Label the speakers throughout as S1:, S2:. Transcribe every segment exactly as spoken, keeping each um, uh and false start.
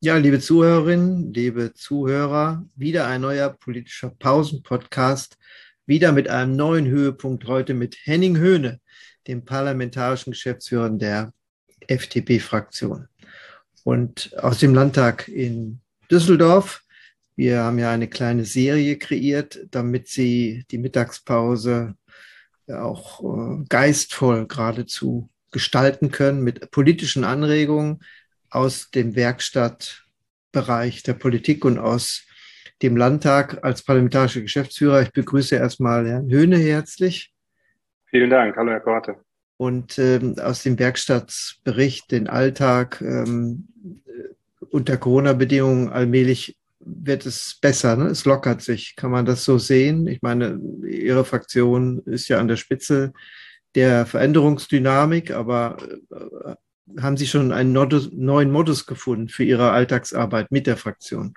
S1: Ja, liebe Zuhörerinnen, liebe Zuhörer, wieder ein neuer politischer Pausen-Podcast, wieder mit einem neuen Höhepunkt heute mit Henning Höhne, dem parlamentarischen Geschäftsführer der F D P-Fraktion und aus dem Landtag in Düsseldorf. Wir haben ja eine kleine Serie kreiert, damit Sie die Mittagspause auch äh, geistvoll geradezu gestalten können mit politischen Anregungen aus dem Werkstattbereich der Politik und aus dem Landtag als parlamentarischer Geschäftsführer. Ich begrüße erstmal Herrn Höhne herzlich.
S2: Vielen Dank. Hallo, Herr Korte.
S1: Und ähm, aus dem Werkstattbericht den Alltag ähm, unter Corona-Bedingungen allmählich wird es besser, ne? Es lockert sich. Kann man das so sehen? Ich meine, Ihre Fraktion ist ja an der Spitze der Veränderungsdynamik, aber äh, haben Sie schon einen neuen Modus gefunden für Ihre Alltagsarbeit mit der Fraktion?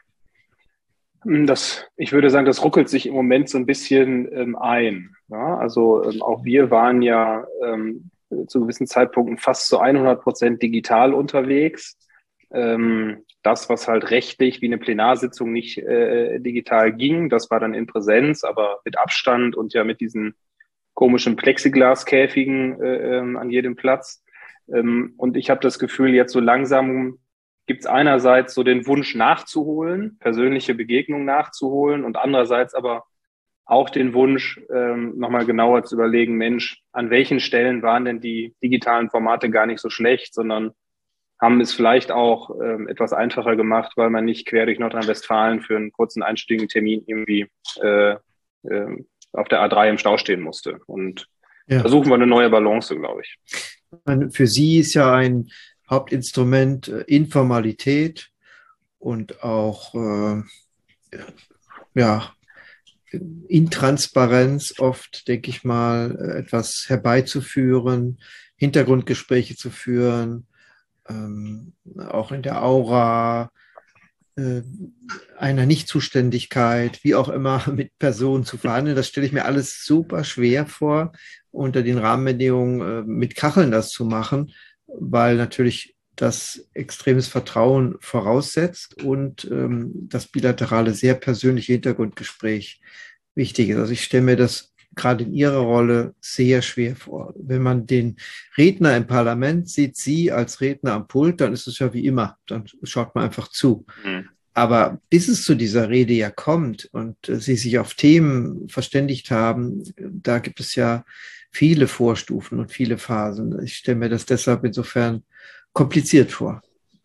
S2: Das, ich würde sagen, das ruckelt sich im Moment so ein bisschen ähm, ein. Ja? Also ähm, auch wir waren ja ähm, zu gewissen Zeitpunkten fast zu hundert Prozent digital unterwegs. Ähm, das, was halt rechtlich wie eine Plenarsitzung nicht äh, digital ging, das war dann in Präsenz, aber mit Abstand und ja mit diesen komischen Plexiglaskäfigen äh, äh, an jedem Platz. Ähm, und ich habe das Gefühl, jetzt so langsam gibt es einerseits so den Wunsch nachzuholen, persönliche Begegnungen nachzuholen und andererseits aber auch den Wunsch, ähm, nochmal genauer zu überlegen, Mensch, an welchen Stellen waren denn die digitalen Formate gar nicht so schlecht, sondern haben es vielleicht auch ähm, etwas einfacher gemacht, weil man nicht quer durch Nordrhein-Westfalen für einen kurzen einstündigen Termin irgendwie äh, äh, auf der A drei im Stau stehen musste. Und ja. Da suchen wir eine neue Balance, glaube ich.
S1: Für Sie ist ja ein Hauptinstrument äh, Informalität und auch äh, ja, Intransparenz oft, denke ich mal, etwas herbeizuführen, Hintergrundgespräche zu führen, ähm, auch in der Aura äh, einer Nichtzuständigkeit, wie auch immer, mit Personen zu verhandeln. Das stelle ich mir alles super schwer vor, unter den Rahmenbedingungen äh, mit Kacheln das zu machen, weil natürlich das extremes Vertrauen voraussetzt und ähm, das bilaterale, sehr persönliche Hintergrundgespräch wichtig ist. Also ich stelle mir das gerade in Ihrer Rolle sehr schwer vor. Wenn man den Redner im Parlament sieht, Sie als Redner am Pult, dann ist es ja wie immer, dann schaut man einfach zu. Mhm. Aber bis es zu dieser Rede ja kommt und äh, Sie sich auf Themen verständigt haben, da gibt es ja viele Vorstufen und viele Phasen. Ich stelle mir das deshalb insofern kompliziert vor.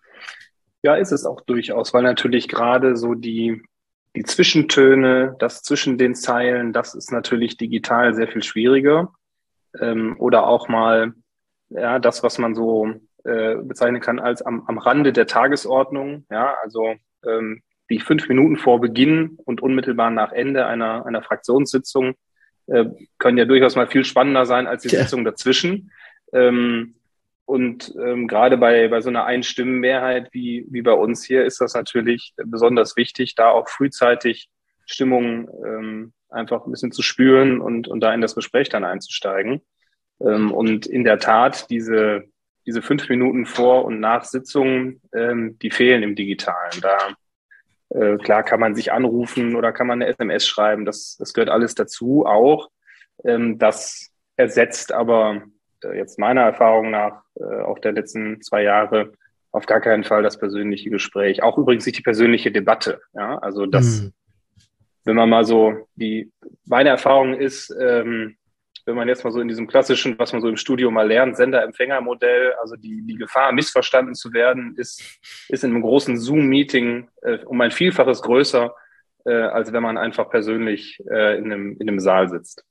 S2: Ja, ist es auch durchaus, weil natürlich gerade so die, die Zwischentöne, das zwischen den Zeilen, das ist natürlich digital sehr viel schwieriger. Ähm, oder auch mal ja, das, was man so äh, bezeichnen kann als am, am Rande der Tagesordnung. Ja, also ähm, die fünf Minuten vor Beginn und unmittelbar nach Ende einer, einer Fraktionssitzung äh, können ja durchaus mal viel spannender sein als die ja. Sitzung dazwischen. Ähm, Und ähm, gerade bei bei so einer Einstimmenmehrheit wie wie bei uns hier ist das natürlich besonders wichtig, da auch frühzeitig Stimmung ähm, einfach ein bisschen zu spüren und und da in das Gespräch dann einzusteigen. Ähm, und in der Tat diese diese fünf Minuten vor und nach Sitzungen, ähm, die fehlen im Digitalen. Da äh, klar kann man sich anrufen oder kann man eine S M S schreiben. Das das gehört alles dazu auch. Ähm, das ersetzt aber jetzt meiner Erfahrung nach, äh, auch der letzten zwei Jahre, auf gar keinen Fall das persönliche Gespräch. Auch übrigens nicht die persönliche Debatte. Ja, also das, mhm. wenn man mal so, die, meine Erfahrung ist, ähm, wenn man jetzt mal so in diesem klassischen, was man so im Studium mal lernt, Sender-Empfänger-Modell, also die, die Gefahr, missverstanden zu werden, ist, ist in einem großen Zoom-Meeting äh, um ein Vielfaches größer, äh, als wenn man einfach persönlich äh, in einem, in einem Saal sitzt.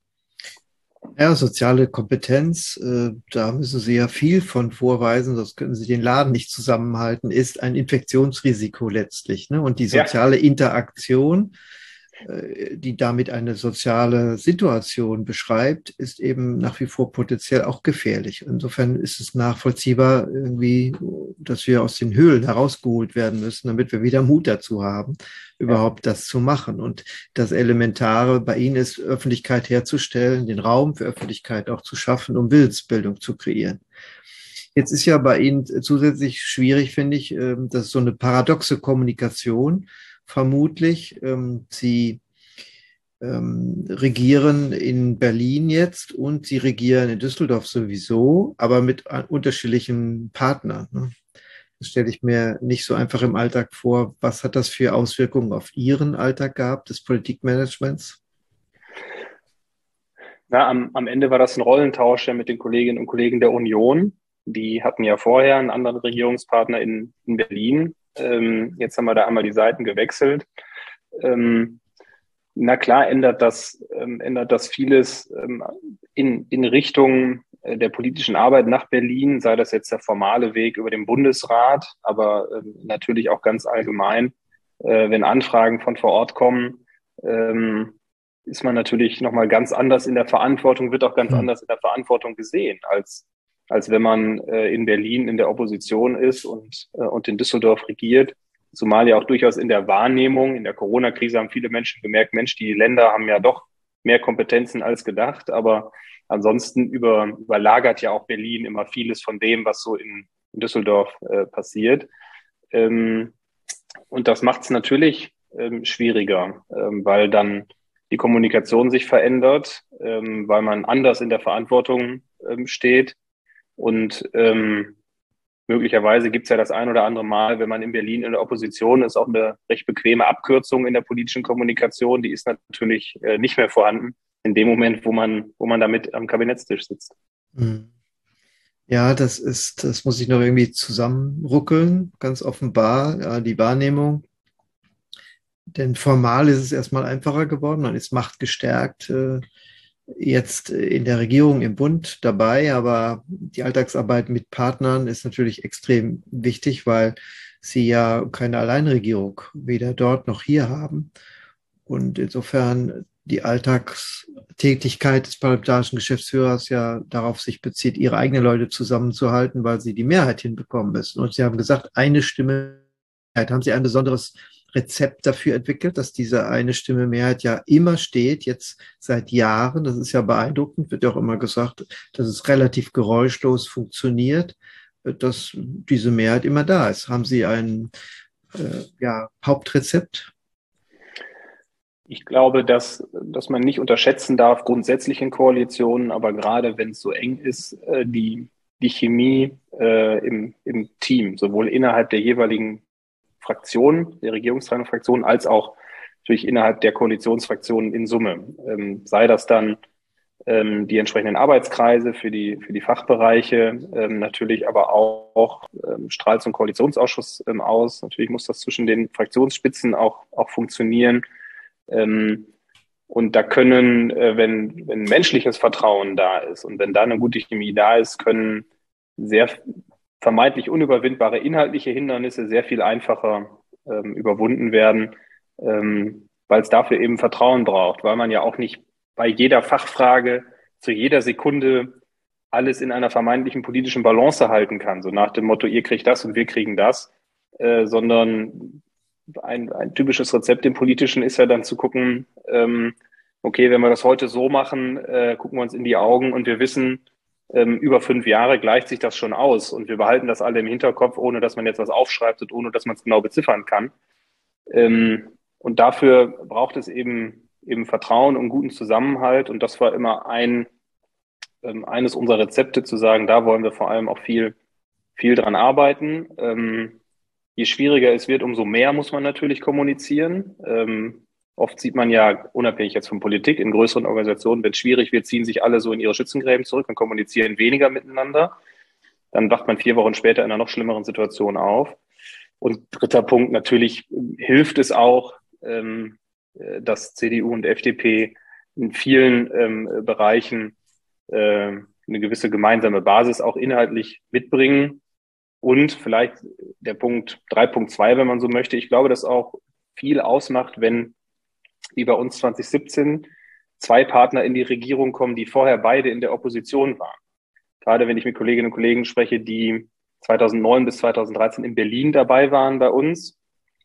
S1: Ja, soziale Kompetenz, äh, da müssen Sie ja viel von vorweisen, sonst können Sie den Laden nicht zusammenhalten, ist ein Infektionsrisiko letztlich, ne? Und die soziale ja. Interaktion, äh, die damit eine soziale Situation beschreibt, ist eben nach wie vor potenziell auch gefährlich. Insofern ist es nachvollziehbar irgendwie, dass wir aus den Höhlen herausgeholt werden müssen, damit wir wieder Mut dazu haben, überhaupt das zu machen. Und das Elementare bei Ihnen ist, Öffentlichkeit herzustellen, den Raum für Öffentlichkeit auch zu schaffen, um Willensbildung zu kreieren. Jetzt ist ja bei Ihnen zusätzlich schwierig, finde ich, ähm, das ist so eine paradoxe Kommunikation, vermutlich. Ähm, Sie ähm, regieren in Berlin jetzt und Sie regieren in Düsseldorf sowieso, aber mit äh, unterschiedlichen Partnern. Ne? Das stelle ich mir nicht so einfach im Alltag vor. Was hat das für Auswirkungen auf Ihren Alltag gehabt, des Politikmanagements?
S2: Na, am, am Ende war das ein Rollentausch ja mit den Kolleginnen und Kollegen der Union. Die hatten ja vorher einen anderen Regierungspartner in, in Berlin. Ähm, jetzt haben wir da einmal die Seiten gewechselt. Ähm, na klar, ändert das, ähm, ändert das vieles ähm, in, in Richtung äh, der politischen Arbeit nach Berlin, sei das jetzt der formale Weg über den Bundesrat, aber ähm, natürlich auch ganz allgemein, äh, wenn Anfragen von vor Ort kommen, ähm, ist man natürlich nochmal ganz anders in der Verantwortung, wird auch ganz
S1: Hm.
S2: anders in der Verantwortung gesehen, als, als wenn man äh, in Berlin in der Opposition ist und, äh, und in Düsseldorf regiert. Zumal ja auch durchaus in der Wahrnehmung, in der Corona-Krise haben viele Menschen gemerkt, Mensch, die Länder haben ja doch mehr Kompetenzen als gedacht, aber ansonsten über, überlagert ja auch Berlin immer vieles von dem, was so in, in Düsseldorf äh, passiert. Ähm, und das macht es natürlich ähm, schwieriger, ähm, weil dann die Kommunikation sich verändert, ähm, weil man anders in der Verantwortung ähm, steht und ähm, möglicherweise gibt es ja das ein oder andere Mal, wenn man in Berlin in der Opposition ist, auch eine recht bequeme Abkürzung in der politischen Kommunikation. Die ist natürlich äh, nicht mehr vorhanden in dem Moment, wo man, wo man damit am Kabinettstisch sitzt.
S1: Hm. Ja, das ist, das muss ich noch irgendwie zusammenruckeln, ganz offenbar, ja, die Wahrnehmung. Denn formal ist es erstmal einfacher geworden. Man ist machtgestärkt äh, jetzt in der Regierung, im Bund dabei, aber die Alltagsarbeit mit Partnern ist natürlich extrem wichtig, weil sie ja keine Alleinregierung weder dort noch hier haben. Und insofern die Alltagstätigkeit des parlamentarischen Geschäftsführers ja darauf sich bezieht, ihre eigenen Leute zusammenzuhalten, weil sie die Mehrheit hinbekommen müssen. Und Sie haben gesagt, eine Stimme. Haben Sie ein besonderes Rezept dafür entwickelt, dass diese eine Stimme Mehrheit ja immer steht, jetzt seit Jahren? Das ist ja beeindruckend, wird ja auch immer gesagt, dass es relativ geräuschlos funktioniert, dass diese Mehrheit immer da ist. Haben Sie ein äh, ja, Hauptrezept?
S2: Ich glaube, dass, dass man nicht unterschätzen darf, grundsätzlich in Koalitionen, aber gerade wenn es so eng ist, äh, die, die Chemie äh, im, im Team, sowohl innerhalb der jeweiligen Fraktionen, der regierungstragenden Fraktionen, als auch natürlich innerhalb der Koalitionsfraktionen in Summe. Ähm, sei das dann ähm, die entsprechenden Arbeitskreise für die, für die Fachbereiche, ähm, natürlich aber auch, auch ähm, strahlt so ein Koalitionsausschuss ähm, aus. Natürlich muss das zwischen den Fraktionsspitzen auch, auch funktionieren. Ähm, und da können, äh, wenn, wenn menschliches Vertrauen da ist und wenn da eine gute Chemie da ist, können sehr vermeintlich unüberwindbare inhaltliche Hindernisse sehr viel einfacher ähm, überwunden werden, ähm, weil es dafür eben Vertrauen braucht, weil man ja auch nicht bei jeder Fachfrage zu jeder Sekunde alles in einer vermeintlichen politischen Balance halten kann, so nach dem Motto, ihr kriegt das und wir kriegen das, äh, sondern ein, ein typisches Rezept im Politischen ist ja dann zu gucken, ähm, okay, wenn wir das heute so machen, äh, gucken wir uns in die Augen und wir wissen, ähm, über fünf Jahre gleicht sich das schon aus und wir behalten das alle im Hinterkopf, ohne dass man jetzt was aufschreibt und ohne dass man es genau beziffern kann. Ähm, und dafür braucht es eben, eben Vertrauen und guten Zusammenhalt und das war immer ein, ähm, eines unserer Rezepte, zu sagen, da wollen wir vor allem auch viel, viel dran arbeiten. Ähm, Je schwieriger es wird, umso mehr muss man natürlich kommunizieren. Ähm, oft sieht man ja, unabhängig jetzt von Politik, in größeren Organisationen, wenn es schwierig wird, ziehen sich alle so in ihre Schützengräben zurück und kommunizieren weniger miteinander. Dann wacht man vier Wochen später in einer noch schlimmeren Situation auf. Und dritter Punkt, natürlich hilft es auch, ähm, dass C D U und F D P in vielen ähm, Bereichen äh, eine gewisse gemeinsame Basis auch inhaltlich mitbringen. Und vielleicht der Punkt drei Punkt zwei, wenn man so möchte. Ich glaube, dass auch viel ausmacht, wenn, wie bei uns zwanzig siebzehn, zwei Partner in die Regierung kommen, die vorher beide in der Opposition waren. Gerade wenn ich mit Kolleginnen und Kollegen spreche, die zweitausendneun bis zweitausenddreizehn in Berlin dabei waren bei uns.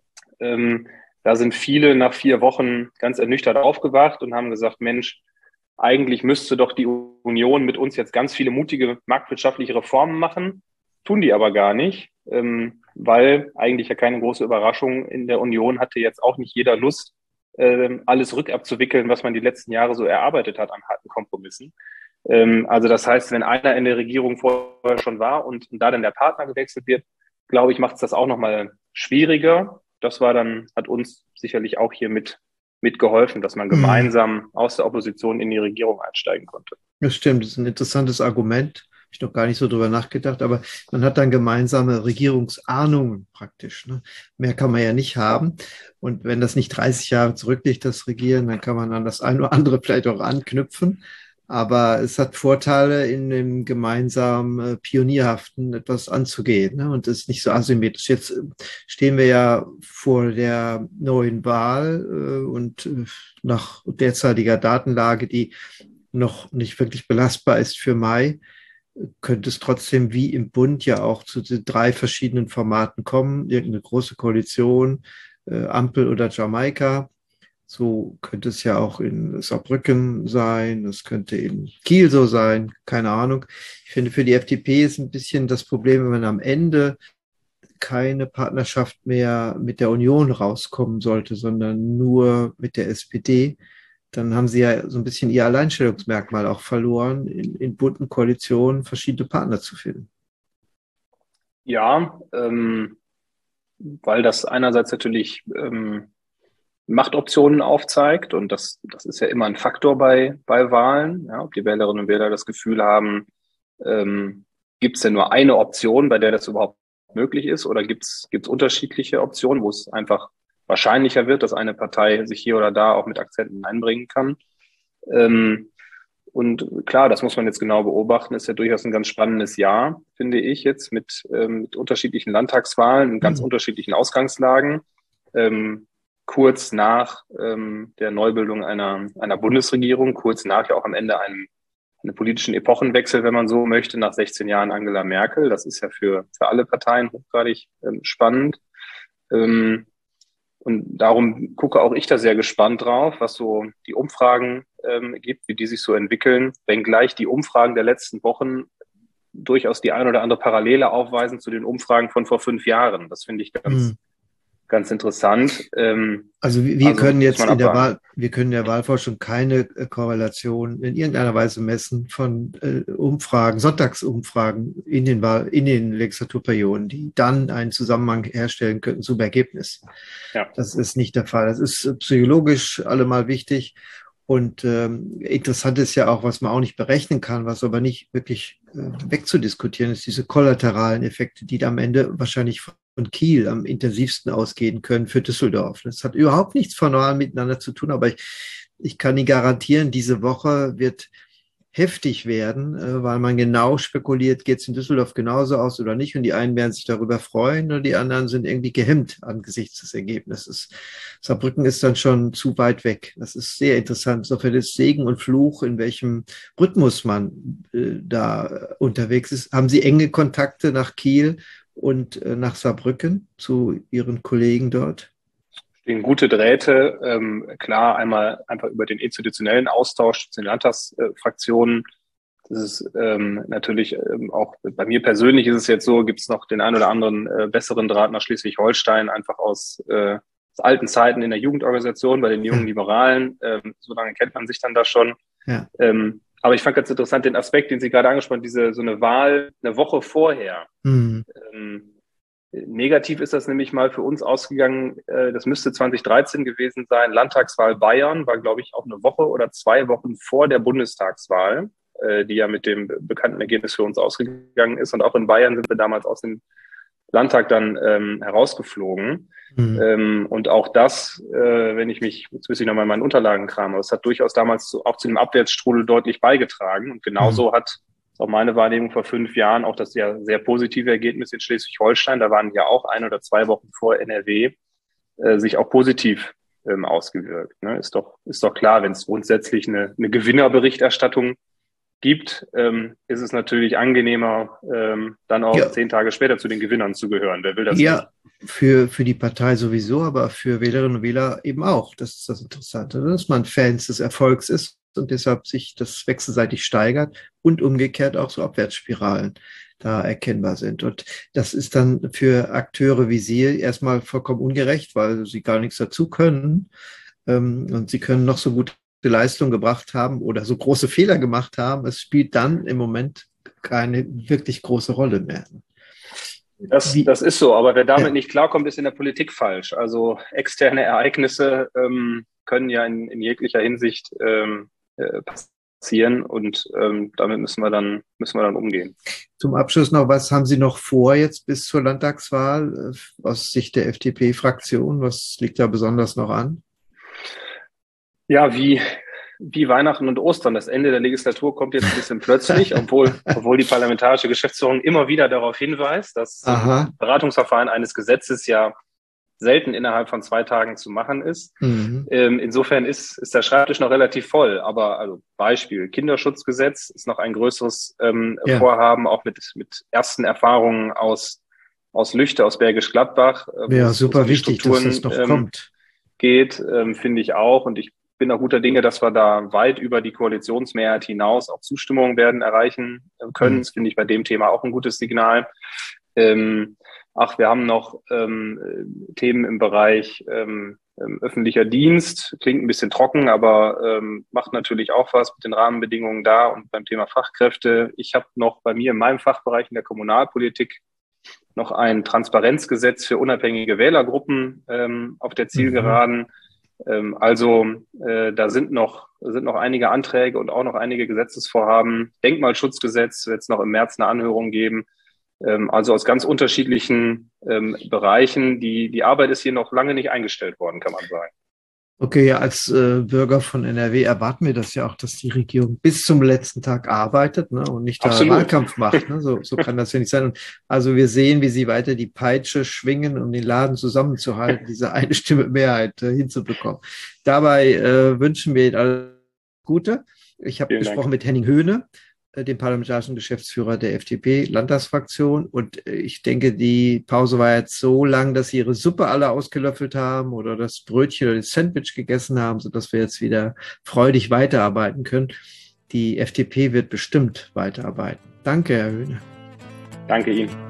S2: Ähm, da sind viele nach vier Wochen ganz ernüchtert aufgewacht und haben gesagt, Mensch, eigentlich müsste doch die Union mit uns jetzt ganz viele mutige marktwirtschaftliche Reformen machen. tun die aber gar nicht, ähm, weil eigentlich ja keine große Überraschung in der Union hatte jetzt auch nicht jeder Lust, ähm, alles rückabzuwickeln, was man die letzten Jahre so erarbeitet hat an harten Kompromissen. Ähm, also das heißt, wenn einer in der Regierung vorher schon war und, und da dann der Partner gewechselt wird, glaube ich, macht es das auch nochmal schwieriger. Das war dann, hat uns sicherlich auch hier mit mitgeholfen, dass man gemeinsam aus der Opposition in die Regierung einsteigen konnte.
S1: Das stimmt, das ist ein interessantes Argument. Habe ich noch gar nicht so drüber nachgedacht, aber man hat dann gemeinsame Regierungsahnungen praktisch. Ne? Mehr kann man ja nicht haben. Und wenn das nicht dreißig Jahre zurückliegt, das Regieren, dann kann man an das eine oder andere vielleicht auch anknüpfen. Aber es hat Vorteile, in dem gemeinsamen äh, Pionierhaften etwas anzugehen. Ne? Und es ist nicht so asymmetrisch. Jetzt äh, stehen wir ja vor der neuen Wahl äh, und äh, nach derzeitiger Datenlage, die noch nicht wirklich belastbar ist für Mai, könnte es trotzdem wie im Bund ja auch zu den drei verschiedenen Formaten kommen. Irgendeine große Koalition, äh, Ampel oder Jamaika. So könnte es ja auch in Saarbrücken sein, es könnte in Kiel so sein, keine Ahnung. Ich finde, für die F D P ist ein bisschen das Problem, wenn man am Ende keine Partnerschaft mehr mit der Union rauskommen sollte, sondern nur mit der S P D, dann haben sie ja so ein bisschen ihr Alleinstellungsmerkmal auch verloren, in, in bunten Koalitionen verschiedene Partner zu finden.
S2: Ja, ähm, weil das einerseits natürlich ähm, Machtoptionen aufzeigt und das, das ist ja immer ein Faktor bei, bei Wahlen, ja, ob die Wählerinnen und Wähler das Gefühl haben, ähm, gibt es denn nur eine Option, bei der das überhaupt möglich ist, oder gibt es unterschiedliche Optionen, wo es einfach wahrscheinlicher wird, dass eine Partei sich hier oder da auch mit Akzenten einbringen kann. Ähm, und klar, das muss man jetzt genau beobachten, ist ja durchaus ein ganz spannendes Jahr, finde ich jetzt, mit, ähm, mit unterschiedlichen Landtagswahlen in ganz mhm. unterschiedlichen Ausgangslagen. Ähm, kurz nach ähm, der Neubildung einer, einer Bundesregierung, kurz nach ja auch am Ende einem, einem politischen Epochenwechsel, wenn man so möchte, nach sechzehn Jahren Angela Merkel. Das ist ja für, für alle Parteien hochgradig ähm, spannend. Ähm, und darum gucke auch ich da sehr gespannt drauf, was so die Umfragen ähm, gibt, wie die sich so entwickeln, wenngleich die Umfragen der letzten Wochen durchaus die ein oder andere Parallele aufweisen zu den Umfragen von vor fünf Jahren. Das finde ich ganz, hm. ganz interessant. Ähm,
S1: also wir also können jetzt in der Wahl, wir können in der Wahlforschung keine äh, Korrelation in irgendeiner Weise messen von äh, Umfragen, Sonntagsumfragen in den Wahl, in den Legislaturperioden, die dann einen Zusammenhang herstellen könnten zum Ergebnis. Ja. Das ist nicht der Fall. Das ist äh, psychologisch allemal wichtig. Und ähm, interessant ist ja auch, was man auch nicht berechnen kann, was aber nicht wirklich äh, wegzudiskutieren ist, diese kollateralen Effekte, die am Ende wahrscheinlich von Kiel am intensivsten ausgehen können für Düsseldorf. Das hat überhaupt nichts formal miteinander zu tun, aber ich, ich kann Ihnen garantieren, diese Woche wird heftig werden, äh, weil man genau spekuliert, geht es in Düsseldorf genauso aus oder nicht, und die einen werden sich darüber freuen und die anderen sind irgendwie gehemmt angesichts des Ergebnisses. Saarbrücken ist dann schon zu weit weg. Das ist sehr interessant. Insofern ist Segen und Fluch, in welchem Rhythmus man äh, da unterwegs ist. Haben Sie enge Kontakte nach Kiel und äh, nach Saarbrücken zu Ihren Kollegen dort?
S2: Stehen gute Drähte, ähm, klar, einmal einfach über den institutionellen Austausch zu den Landtagsfraktionen. Das ist ähm, natürlich ähm, auch bei mir persönlich ist es jetzt so, gibt es noch den einen oder anderen äh, besseren Draht nach Schleswig-Holstein, einfach aus, äh, aus alten Zeiten in der Jugendorganisation, bei den jungen Liberalen. Ähm, so lange kennt man sich dann da schon. Ja. Ähm, aber ich fand ganz interessant den Aspekt, den Sie gerade angesprochen haben, diese so eine Wahl eine Woche vorher. Mhm. Ähm, Negativ ist das nämlich mal für uns ausgegangen, das müsste zwanzig dreizehn gewesen sein. Landtagswahl Bayern war, glaube ich, auch eine Woche oder zwei Wochen vor der Bundestagswahl, die ja mit dem bekannten Ergebnis für uns ausgegangen ist. Und auch in Bayern sind wir damals aus dem Landtag dann ähm, herausgeflogen. Mhm. Ähm, und auch das, äh, wenn ich mich, jetzt müsste ich nochmal in meinen Unterlagen kramen, das hat durchaus damals so, auch zu dem Abwärtsstrudel deutlich beigetragen. Und genauso mhm. hat auch meine Wahrnehmung vor fünf Jahren, auch das ja sehr positive Ergebnis in Schleswig-Holstein, da waren ja auch ein oder zwei Wochen vor N R W, äh, sich auch positiv ähm, ausgewirkt. Ne? Ist doch, ist doch klar, wenn es grundsätzlich eine, eine Gewinnerberichterstattung gibt, ähm, ist es natürlich angenehmer, ähm, dann auch ja. zehn Tage später zu den Gewinnern zu gehören. Wer will das
S1: ja,
S2: nicht?
S1: Ja, für, für die Partei sowieso, aber für Wählerinnen und Wähler eben auch. Das ist das Interessante, dass man Fans des Erfolgs ist und deshalb sich das wechselseitig steigert und umgekehrt auch so Abwärtsspiralen da erkennbar sind. Und das ist dann für Akteure wie Sie erstmal vollkommen ungerecht, weil sie gar nichts dazu können. Und sie können noch so gute Leistung gebracht haben oder so große Fehler gemacht haben. Es spielt dann im Moment keine wirklich große Rolle mehr.
S2: Das, Wie, das ist so, aber wer damit ja. nicht klarkommt, ist in der Politik falsch. Also externe Ereignisse ähm, können ja in, in jeglicher Hinsicht ähm, äh, passieren und ähm, damit müssen wir dann müssen wir dann umgehen.
S1: Zum Abschluss noch, was haben Sie noch vor jetzt bis zur Landtagswahl äh, aus Sicht der F D P-Fraktion? Was liegt da besonders noch an?
S2: Ja, wie Wie Weihnachten und Ostern. Das Ende der Legislatur kommt jetzt ein bisschen plötzlich, obwohl, obwohl die parlamentarische Geschäftsführung immer wieder darauf hinweist, dass das Beratungsverfahren eines Gesetzes ja selten innerhalb von zwei Tagen zu machen ist. Mhm. Ähm, insofern ist, ist der Schreibtisch noch relativ voll. Aber also Beispiel, Kinderschutzgesetz ist noch ein größeres ähm, ja. Vorhaben, auch mit, mit ersten Erfahrungen aus, aus Lüchte, aus Bergisch Gladbach.
S1: Äh, ja, super wichtig, dass das noch ähm, kommt.
S2: Geht, ähm, finde ich auch. Und ich bin auch guter Dinge, dass wir da weit über die Koalitionsmehrheit hinaus auch Zustimmung werden erreichen können. Mhm. Das finde ich bei dem Thema auch ein gutes Signal. Ähm, ach, wir haben noch ähm, Themen im Bereich ähm, öffentlicher Dienst. Klingt ein bisschen trocken, aber ähm, macht natürlich auch was mit den Rahmenbedingungen da. Und beim Thema Fachkräfte, ich habe noch bei mir in meinem Fachbereich in der Kommunalpolitik noch ein Transparenzgesetz für unabhängige Wählergruppen ähm, auf der Zielgeraden. Mhm. Also äh, da sind noch sind noch einige Anträge und auch noch einige Gesetzesvorhaben. Denkmalschutzgesetz wird es noch im März eine Anhörung geben. Ähm, also aus ganz unterschiedlichen ähm, Bereichen. Die die Arbeit ist hier noch lange nicht eingestellt worden, kann man sagen.
S1: Okay, ja, als äh, Bürger von N R W erwarten wir das ja auch, dass die Regierung bis zum letzten Tag arbeitet, ne, und nicht da Absolut. Wahlkampf macht. Ne? So, so kann das ja nicht sein. Und also wir sehen, wie sie weiter die Peitsche schwingen, um den Laden zusammenzuhalten, diese eine Stimme Mehrheit äh, hinzubekommen. Dabei äh, wünschen wir Ihnen alles Gute. Ich habe gesprochen Dank. mit Henning Höhne, dem parlamentarischen Geschäftsführer der F D P-Landtagsfraktion. Und ich denke, die Pause war jetzt so lang, dass sie ihre Suppe alle ausgelöffelt haben oder das Brötchen oder das Sandwich gegessen haben, sodass wir jetzt wieder freudig weiterarbeiten können. Die F D P wird bestimmt weiterarbeiten. Danke, Herr Höhne.
S2: Danke Ihnen.